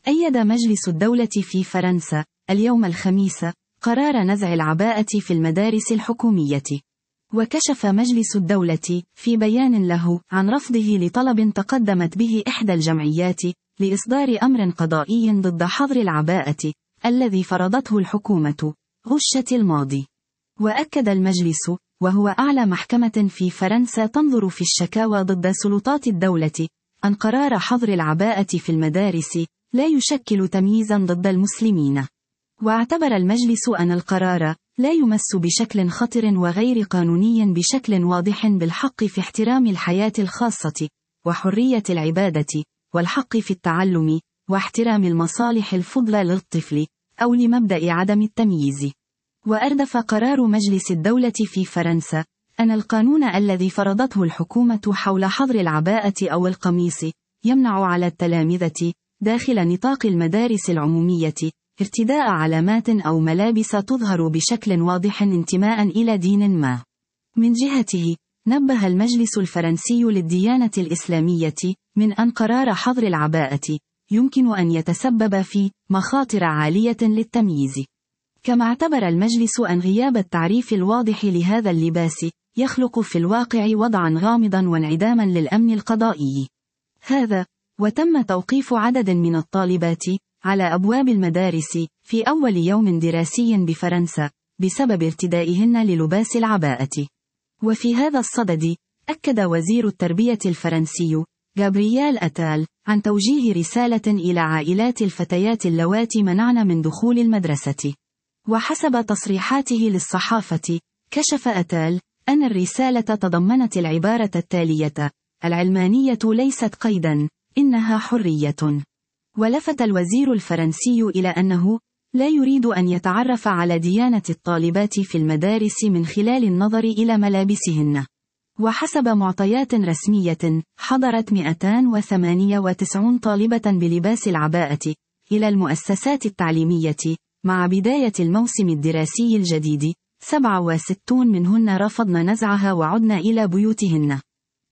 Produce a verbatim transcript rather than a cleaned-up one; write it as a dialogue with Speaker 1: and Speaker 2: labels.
Speaker 1: أيد مجلس الدولة في فرنسا اليوم الخميس قرار نزع العباءة في المدارس الحكومية. وكشف مجلس الدولة في بيان له عن رفضه لطلب تقدمت به إحدى الجمعيات لإصدار أمر قضائي ضد حظر العباءة الذي فرضته الحكومة غشة الماضي. وأكد المجلس، وهو أعلى محكمة في فرنسا تنظر في الشكاوى ضد سلطات الدولة، أن قرار حظر العباءة في المدارس لا يشكل تمييزا ضد المسلمين. واعتبر المجلس أن القرار لا يمس بشكل خطر وغير قانوني بشكل واضح بالحق في احترام الحياة الخاصة وحرية العبادة والحق في التعلم واحترام المصالح الفضلى للطفل أو لمبدأ عدم التمييز. وأردف قرار مجلس الدولة في فرنسا أن القانون الذي فرضته الحكومة حول حظر العباءة أو القميص يمنع على التلامذة داخل نطاق المدارس العمومية ارتداء علامات أو ملابس تظهر بشكل واضح انتماء إلى دين ما. من جهته، نبه المجلس الفرنسي للديانة الإسلامية من أن قرار حظر العباءة يمكن أن يتسبب في مخاطر عالية للتمييز. كما اعتبر المجلس أن غياب التعريف الواضح لهذا اللباس يخلق في الواقع وضعا غامضا وانعداما للأمن القضائي. هذا وتم توقيف عدد من الطالبات على أبواب المدارس في أول يوم دراسي بفرنسا بسبب ارتدائهن للباس العباءة. وفي هذا الصدد، أكد وزير التربية الفرنسي غابرييل أتال عن توجيه رسالة إلى عائلات الفتيات اللواتي منعن من دخول المدرسة. وحسب تصريحاته للصحافة، كشف أتال أن الرسالة تضمنت العبارة التالية: العلمانية ليست قيدا، إنها حرية. ولفت الوزير الفرنسي إلى أنه لا يريد أن يتعرف على ديانة الطالبات في المدارس من خلال النظر إلى ملابسهن. وحسب معطيات رسمية، حضرت مئتين وثمانية وتسعين طالبة بلباس العباءة إلى المؤسسات التعليمية مع بداية الموسم الدراسي الجديد، سبعة وستين منهن رفضن نزعها وعدن إلى بيوتهن.